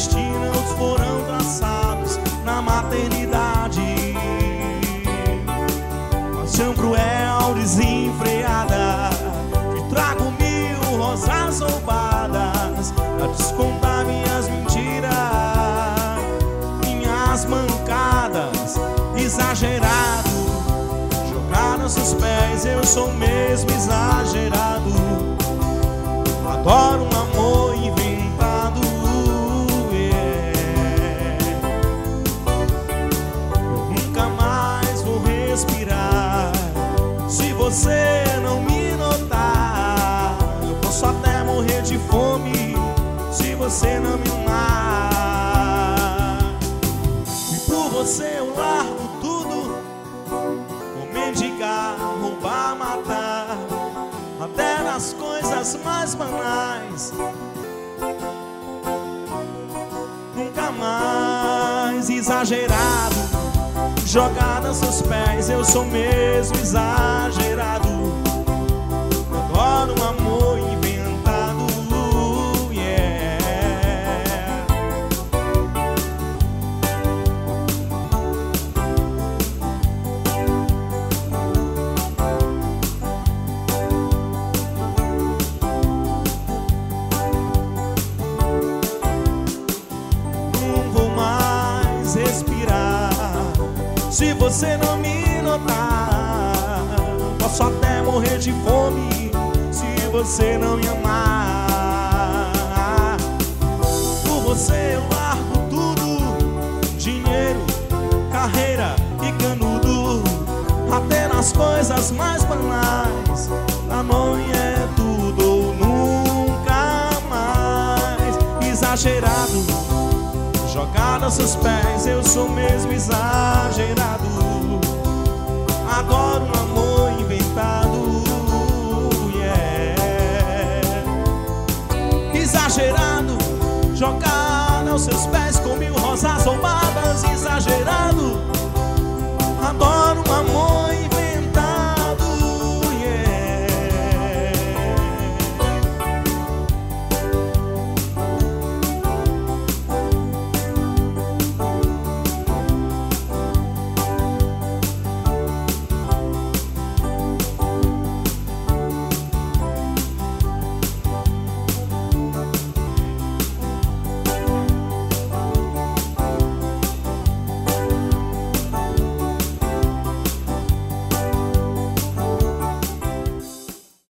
destinos foram traçados na maternidade. Paixão cruel, desenfreada, que trago mil rosas roubadas a descontar minhas mentiras, minhas mancadas, exagerado. Jogar nos seus pés, eu sou mesmo exagerado. Adoro um amor inventado, Eu nunca mais vou respirar se você não me notar. Eu posso até morrer de fome se você não me amar. E por você eu largo tudo, vou mendigar, roubar, matar, até nas coisas mais banais. Nunca mais exagerado, jogado aos seus pés, eu sou mesmo exagerado. Adoro um amor inventado, respirar se você não me notar. Posso até morrer de fome se você não me amar. Por você eu largo tudo, dinheiro, carreira e canudo, até nas coisas mais banais. Pra nós é tudo ou nunca mais. Exagerado, jogado aos seus pés, eu sou mesmo exagerado. Adoro um amor inventado, Exagerado, jogado aos seus pés com mil rosas roubadas. Exagerado, adoro um amor